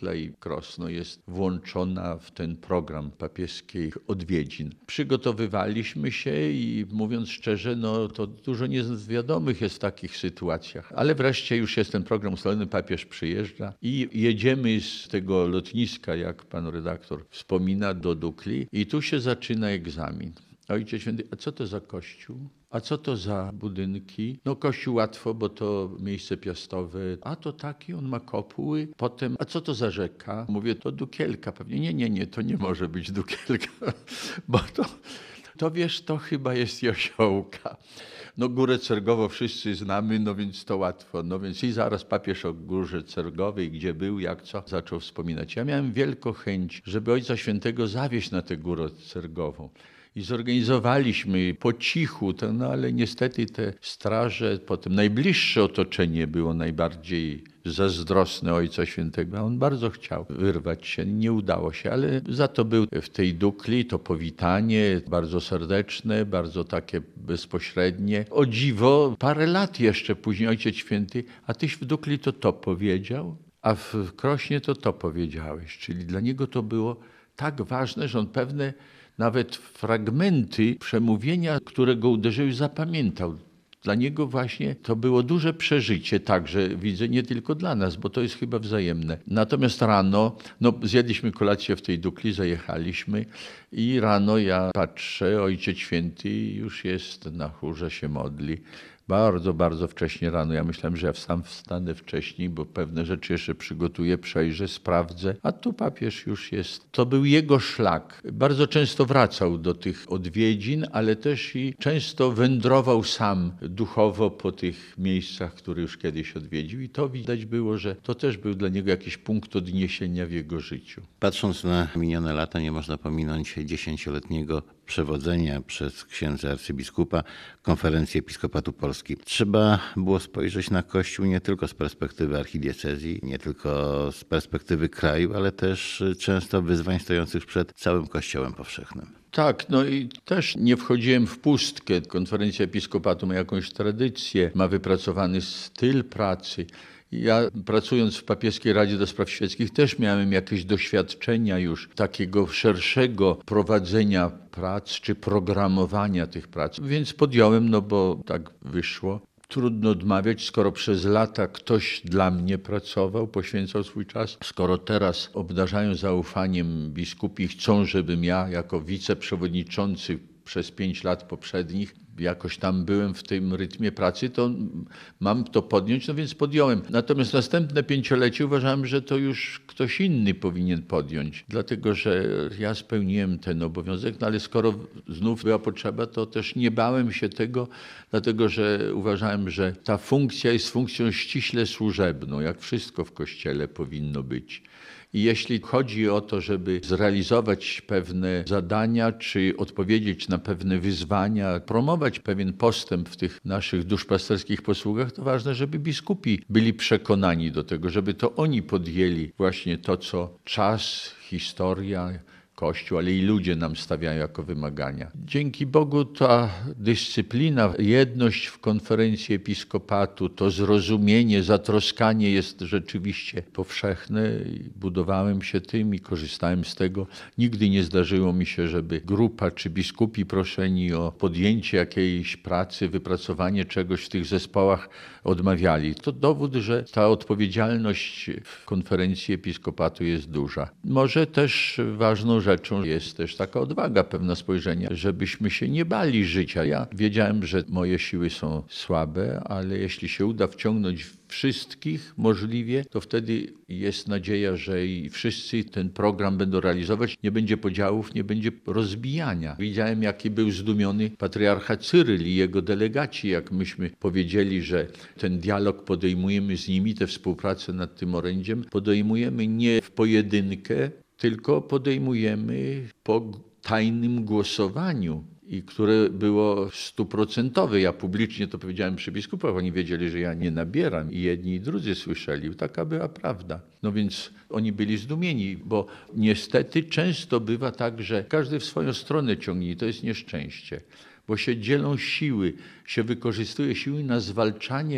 Krosno jest włączona w ten program papieskich odwiedzin. Przygotowywaliśmy się i mówiąc szczerze, no to dużo niewiadomych jest w takich sytuacjach. Ale wreszcie już jest ten program ustalony, papież przyjeżdża i jedziemy z tego lotniska, jak pan redaktor wspomina, do Dukli i tu się zaczyna egzamin. Ojciec Święty, a co to za kościół? A co to za budynki? No kościół łatwo, bo to miejsce piastowe. A to taki, on ma kopuły. Potem, a co to za rzeka? Mówię, to Dukielka pewnie. Nie, nie, nie, to nie może być Dukielka, bo to, to wiesz, to chyba jest Josiołka. No Górę Cergową wszyscy znamy, no więc to łatwo. No więc i zaraz papież o Górze Cergowej, gdzie był, jak co, zaczął wspominać. Ja miałem wielką chęć, żeby Ojca Świętego zawieźć na tę Górę Cergową. I zorganizowaliśmy po cichu, to, no ale niestety te straże, potem najbliższe otoczenie było najbardziej zazdrosne Ojca Świętego. On bardzo chciał wyrwać się, nie udało się, ale za to był w tej Dukli to powitanie bardzo serdeczne, bardzo takie bezpośrednie. O dziwo, parę lat jeszcze później Ojciec Święty, a tyś w Dukli to to powiedział, a w Krośnie to to powiedziałeś. Czyli dla niego to było tak ważne, że on pewne nawet fragmenty przemówienia, które go uderzyły, zapamiętał. Dla niego właśnie to było duże przeżycie, także widzę, nie tylko dla nas, bo to jest chyba wzajemne. Natomiast rano, no zjedliśmy kolację w tej Dukli, zajechaliśmy i rano ja patrzę, Ojciec Święty już jest na chórze, się modli. Bardzo, bardzo wcześnie rano. Ja myślałem, że ja sam wstanę wcześniej, bo pewne rzeczy jeszcze przygotuję, przejrzę, sprawdzę. A tu papież już jest. To był jego szlak. Bardzo często wracał do tych odwiedzin, ale też i często wędrował sam duchowo po tych miejscach, które już kiedyś odwiedził. I to widać było, że to też był dla niego jakiś punkt odniesienia w jego życiu. Patrząc na minione lata, nie można pominąć dziesięcioletniego przewodzenia przez księdza arcybiskupa Konferencji Episkopatu Polski. Trzeba było spojrzeć na Kościół nie tylko z perspektywy archidiecezji, nie tylko z perspektywy kraju, ale też często wyzwań stojących przed całym Kościołem powszechnym. Tak, no i też nie wchodziłem w pustkę. Konferencja Episkopatu ma jakąś tradycję, ma wypracowany styl pracy. Ja pracując w Papieskiej Radzie do Spraw Świeckich też miałem jakieś doświadczenia już takiego szerszego prowadzenia prac czy programowania tych prac. Więc podjąłem, no bo tak wyszło. Trudno odmawiać, skoro przez lata ktoś dla mnie pracował, poświęcał swój czas. Skoro teraz obdarzają zaufaniem biskupi, chcą, żebym ja jako wiceprzewodniczący przez pięć lat poprzednich jakoś tam byłem w tym rytmie pracy, to mam to podjąć, no więc podjąłem. Natomiast następne pięciolecie uważałem, że to już ktoś inny powinien podjąć, dlatego że ja spełniłem ten obowiązek, no ale skoro znów była potrzeba, to też nie bałem się tego, dlatego że uważałem, że ta funkcja jest funkcją ściśle służebną, jak wszystko w Kościele powinno być. I jeśli chodzi o to, żeby zrealizować pewne zadania, czy odpowiedzieć na pewne wyzwania, promować pewien postęp w tych naszych duszpasterskich posługach, to ważne, żeby biskupi byli przekonani do tego, żeby to oni podjęli właśnie to, co czas, historia, Kościół, ale i ludzie nam stawiają jako wymagania. Dzięki Bogu ta dyscyplina, jedność w konferencji episkopatu, to zrozumienie, zatroskanie jest rzeczywiście powszechne. Budowałem się tym i korzystałem z tego. Nigdy nie zdarzyło mi się, żeby grupa czy biskupi proszeni o podjęcie jakiejś pracy, wypracowanie czegoś w tych zespołach odmawiali. To dowód, że ta odpowiedzialność w konferencji episkopatu jest duża. Może też ważną rzeczą jest też taka odwaga, pewne spojrzenie, żebyśmy się nie bali życia. Ja wiedziałem, że moje siły są słabe, ale jeśli się uda wciągnąć wszystkich możliwie, to wtedy jest nadzieja, że i wszyscy ten program będą realizować. Nie będzie podziałów, nie będzie rozbijania. Widziałem, jaki był zdumiony patriarcha Cyryl i jego delegaci, jak myśmy powiedzieli, że ten dialog podejmujemy z nimi, tę współpracę nad tym orędziem, podejmujemy nie w pojedynkę, tylko podejmujemy po tajnym głosowaniu, i które było stuprocentowe. Ja publicznie to powiedziałem przy biskupach, oni wiedzieli, że ja nie nabieram i jedni i drudzy słyszeli. Taka była prawda. No więc oni byli zdumieni, bo niestety często bywa tak, że każdy w swoją stronę ciągnie i to jest nieszczęście, bo się dzielą siły, się wykorzystuje siły na zwalczanie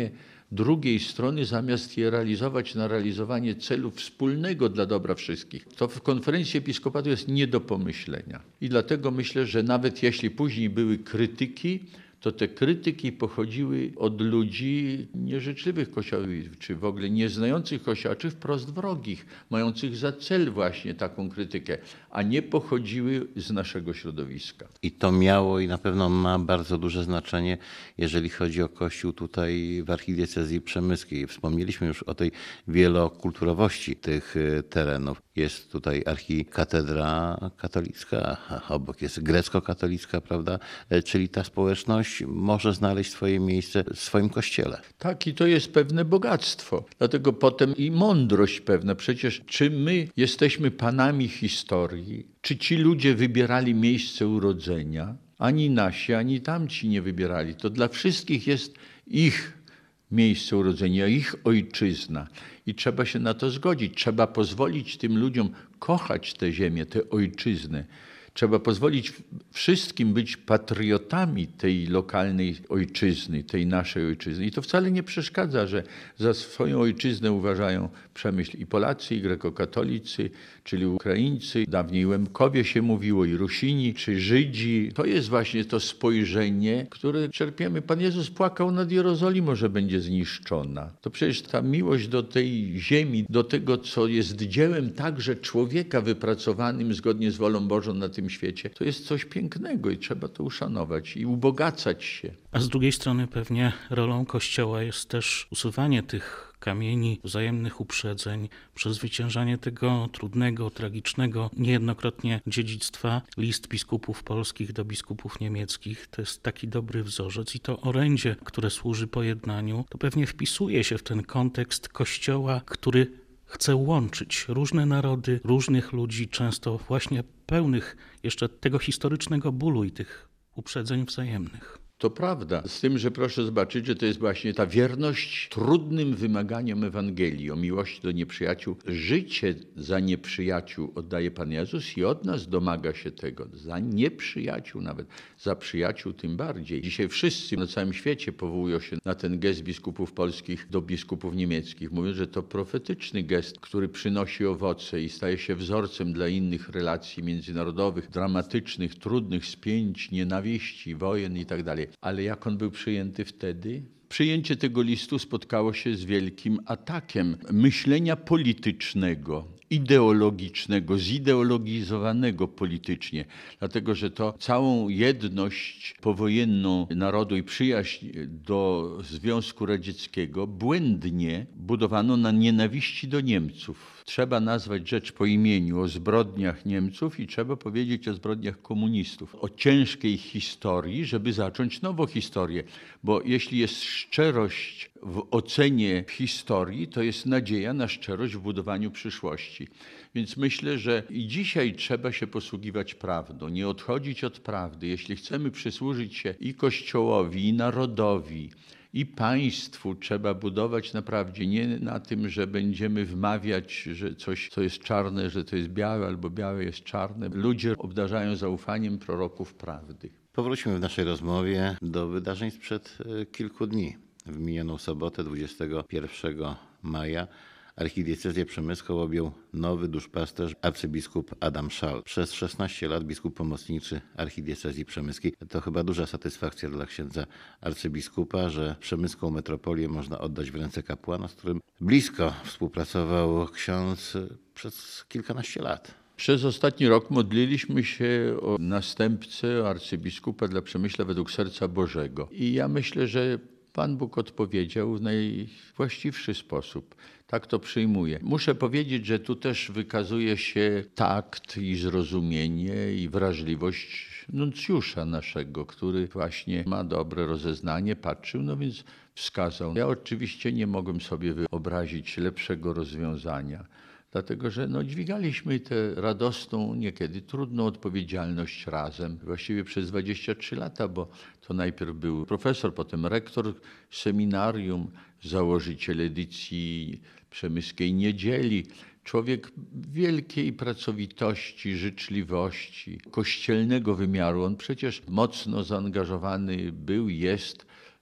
drugiej strony, zamiast je realizować na realizowanie celu wspólnego dla dobra wszystkich. To w konferencji episkopatu jest nie do pomyślenia. I dlatego myślę, że nawet jeśli później były krytyki, to te krytyki pochodziły od ludzi nieżyczliwych Kościoła, czy w ogóle nieznających Kościoła, czy wprost wrogich, mających za cel właśnie taką krytykę, a nie pochodziły z naszego środowiska. I to miało i na pewno ma bardzo duże znaczenie, jeżeli chodzi o Kościół tutaj w archidiecezji przemyskiej. Wspomnieliśmy już o tej wielokulturowości tych terenów. Jest tutaj archikatedra katolicka, a obok jest grecko-katolicka, prawda? Czyli ta społeczność może znaleźć swoje miejsce w swoim kościele. Tak, i to jest pewne bogactwo. Dlatego potem i mądrość pewna. Przecież czy my jesteśmy panami historii, czy ci ludzie wybierali miejsce urodzenia? Ani nasi, ani tamci nie wybierali. To dla wszystkich jest ich miejsce urodzenia, ich ojczyzna. I trzeba się na to zgodzić. Trzeba pozwolić tym ludziom kochać tę ziemię, tę ojczyznę. Trzeba pozwolić wszystkim być patriotami tej lokalnej ojczyzny, tej naszej ojczyzny. I to wcale nie przeszkadza, że za swoją ojczyznę uważają Przemyśl i Polacy, i grekokatolicy, czyli Ukraińcy. Dawniej Łemkowie się mówiło, i Rusini, czy Żydzi. To jest właśnie to spojrzenie, które czerpiemy. Pan Jezus płakał nad Jerozolimą, że będzie zniszczona. To przecież ta miłość do tej ziemi, do tego, co jest dziełem także człowieka wypracowanym zgodnie z wolą Bożą na tym świecie, to jest coś pięknego i trzeba to uszanować i ubogacać się. A z drugiej strony pewnie rolą Kościoła jest też usuwanie tych kamieni wzajemnych uprzedzeń, przezwyciężanie tego trudnego, tragicznego, niejednokrotnie dziedzictwa. List biskupów polskich do biskupów niemieckich to jest taki dobry wzorzec i to orędzie, które służy pojednaniu, to pewnie wpisuje się w ten kontekst Kościoła, który chce łączyć różne narody, różnych ludzi, często właśnie pełnych jeszcze tego historycznego bólu i tych uprzedzeń wzajemnych. To prawda, z tym, że proszę zobaczyć, że to jest właśnie ta wierność trudnym wymaganiom Ewangelii, o miłości do nieprzyjaciół. Życie za nieprzyjaciół oddaje Pan Jezus i od nas domaga się tego. Za nieprzyjaciół nawet, za przyjaciół tym bardziej. Dzisiaj wszyscy na całym świecie powołują się na ten gest biskupów polskich do biskupów niemieckich. Mówią, że to profetyczny gest, który przynosi owoce i staje się wzorcem dla innych relacji międzynarodowych, dramatycznych, trudnych, spięć, nienawiści, wojen i tak dalej. Ale jak on był przyjęty wtedy? Przyjęcie tego listu spotkało się z wielkim atakiem myślenia politycznego, ideologicznego, zideologizowanego politycznie, dlatego że to całą jedność powojenną narodu i przyjaźń do Związku Radzieckiego błędnie budowano na nienawiści do Niemców. Trzeba nazwać rzecz po imieniu, o zbrodniach Niemców i trzeba powiedzieć o zbrodniach komunistów, o ciężkiej historii, żeby zacząć nową historię, bo jeśli jest szczerość w ocenie historii, to jest nadzieja na szczerość w budowaniu przyszłości. Więc myślę, że i dzisiaj trzeba się posługiwać prawdą, nie odchodzić od prawdy. Jeśli chcemy przysłużyć się i Kościołowi, i narodowi, i państwu, trzeba budować na prawdzie, nie na tym, że będziemy wmawiać, że coś, co jest czarne, że to jest białe, albo białe jest czarne. Ludzie obdarzają zaufaniem proroków prawdy. Powróćmy w naszej rozmowie do wydarzeń sprzed kilku dni. W minioną sobotę, dwudziestego pierwszego maja, archidiecezję przemyską objął nowy duszpasterz, arcybiskup Adam Szal. Przez szesnaście lat biskup pomocniczy archidiecezji przemyskiej. To chyba duża satysfakcja dla księdza arcybiskupa, że przemyską metropolię można oddać w ręce kapłana, z którym blisko współpracował ksiądz przez kilkanaście lat. Przez ostatni rok modliliśmy się o następcę, o arcybiskupa dla Przemyśla według serca Bożego. I ja myślę, że Pan Bóg odpowiedział w najwłaściwszy sposób. Tak to przyjmuję. Muszę powiedzieć, że tu też wykazuje się takt i zrozumienie i wrażliwość nuncjusza naszego, który właśnie ma dobre rozeznanie, patrzył, no więc wskazał. Ja oczywiście nie mogłem sobie wyobrazić lepszego rozwiązania. Dlatego, że no, dźwigaliśmy tę radosną, niekiedy trudną odpowiedzialność razem. Właściwie przez dwadzieścia trzy lata, bo to najpierw był profesor, potem rektor seminarium, założyciel edycji przemyskiej Niedzieli. Człowiek wielkiej pracowitości, życzliwości, kościelnego wymiaru. On przecież mocno zaangażowany był, jest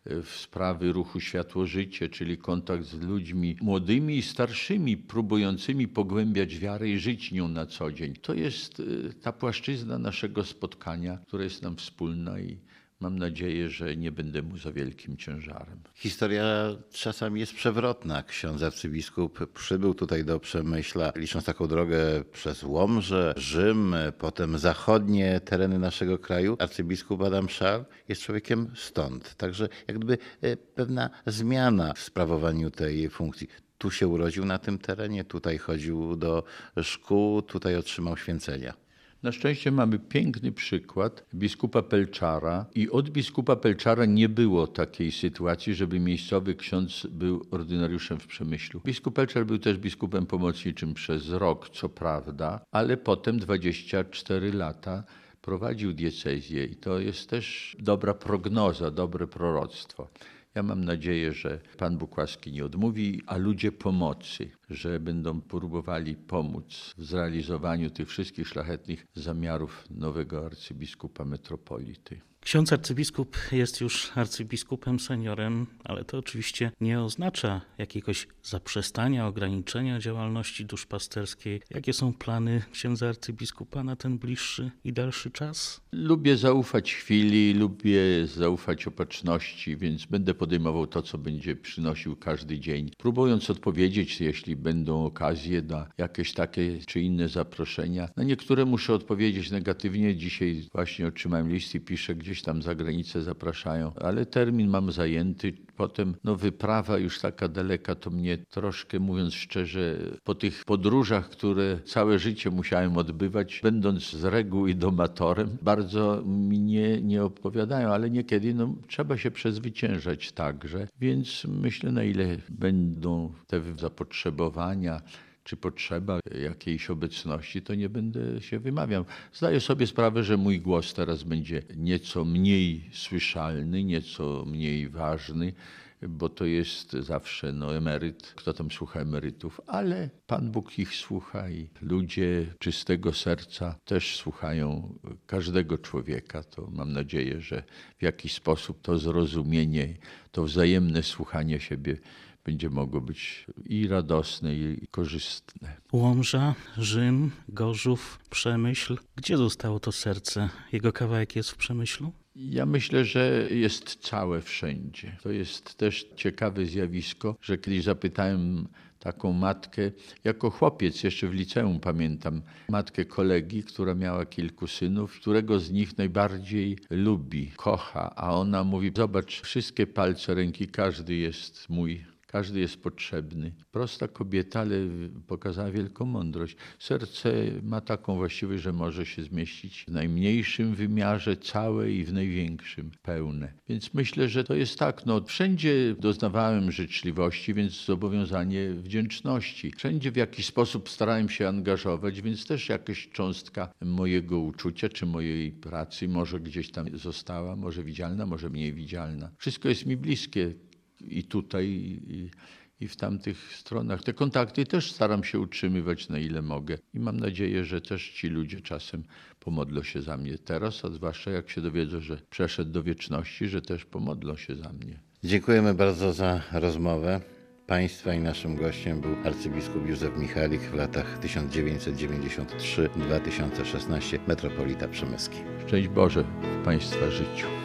w sprawy ruchu Światło-Życie, czyli kontakt z ludźmi młodymi i starszymi, próbującymi pogłębiać wiarę i żyć nią na co dzień. To jest ta płaszczyzna naszego spotkania, która jest nam wspólna i mam nadzieję, że nie będę mu za wielkim ciężarem. Historia czasami jest przewrotna. Ksiądz arcybiskup przybył tutaj do Przemyśla, licząc taką drogę przez Łomżę, Rzym, potem zachodnie tereny naszego kraju. Arcybiskup Adam Szal jest człowiekiem stąd. Także jak gdyby pewna zmiana w sprawowaniu tej funkcji. Tu się urodził na tym terenie, tutaj chodził do szkół, tutaj otrzymał święcenia. Na szczęście mamy piękny przykład biskupa Pelczara i od biskupa Pelczara nie było takiej sytuacji, żeby miejscowy ksiądz był ordynariuszem w Przemyślu. Biskup Pelczar był też biskupem pomocniczym przez rok, co prawda, ale potem dwadzieścia cztery lata prowadził diecezję i to jest też dobra prognoza, dobre proroctwo. Ja mam nadzieję, że Pan Bóg łaski nie odmówi, a ludzie pomocy, że będą próbowali pomóc w zrealizowaniu tych wszystkich szlachetnych zamiarów nowego arcybiskupa metropolity. Ksiądz arcybiskup jest już arcybiskupem seniorem, ale to oczywiście nie oznacza jakiegoś zaprzestania, ograniczenia działalności duszpasterskiej. Jakie są plany księdza arcybiskupa na ten bliższy i dalszy czas? Lubię zaufać chwili, lubię zaufać opatrzności, więc będę podejmował to, co będzie przynosił każdy dzień. Próbując odpowiedzieć, jeśli będą okazje na jakieś takie czy inne zaproszenia. Na niektóre muszę odpowiedzieć negatywnie. Dzisiaj właśnie otrzymałem list i piszę, gdzieś tam za granicę zapraszają, ale termin mam zajęty. Potem no wyprawa już taka daleka to mnie troszkę, mówiąc szczerze, po tych podróżach, które całe życie musiałem odbywać, będąc z reguły domatorem, bardzo mi nie, nie opowiadają, ale niekiedy no, trzeba się przezwyciężać także, więc myślę, na ile będą te zapotrzebowania, czy potrzeba jakiejś obecności, to nie będę się wymawiał. Zdaję sobie sprawę, że mój głos teraz będzie nieco mniej słyszalny, nieco mniej ważny, bo to jest zawsze no, emeryt. Kto tam słucha emerytów? Ale Pan Bóg ich słucha i ludzie czystego serca też słuchają każdego człowieka. To mam nadzieję, że w jakiś sposób to zrozumienie, to wzajemne słuchanie siebie będzie mogło być i radosne, i korzystne. Łomża, Rzym, Gorzów, Przemyśl. Gdzie zostało to serce? Jego kawałek jest w Przemyślu? Ja myślę, że jest całe wszędzie. To jest też ciekawe zjawisko, że kiedyś zapytałem taką matkę, jako chłopiec, jeszcze w liceum pamiętam, matkę kolegi, która miała kilku synów, którego z nich najbardziej lubi, kocha, a ona mówi, zobacz, wszystkie palce ręki, każdy jest mój. Każdy jest potrzebny. Prosta kobieta, ale pokazała wielką mądrość. Serce ma taką właściwość, że może się zmieścić w najmniejszym wymiarze całe i w największym pełne. Więc myślę, że to jest tak. No, wszędzie doznawałem życzliwości, więc zobowiązanie wdzięczności. Wszędzie w jakiś sposób starałem się angażować, więc też jakaś cząstka mojego uczucia czy mojej pracy może gdzieś tam została, może widzialna, może mniej widzialna. Wszystko jest mi bliskie. I tutaj, i, i w tamtych stronach. Te kontakty też staram się utrzymywać, na ile mogę. I mam nadzieję, że też ci ludzie czasem pomodlą się za mnie teraz, a zwłaszcza jak się dowiedzą, że przeszedł do wieczności, że też pomodlą się za mnie. Dziękujemy bardzo za rozmowę. Państwa i naszym gościem był arcybiskup Józef Michalik w latach tysiąc dziewięćset dziewięćdziesiąt trzy do dwa tysiące szesnaście, metropolita przemyski. Szczęść Boże w Państwa życiu.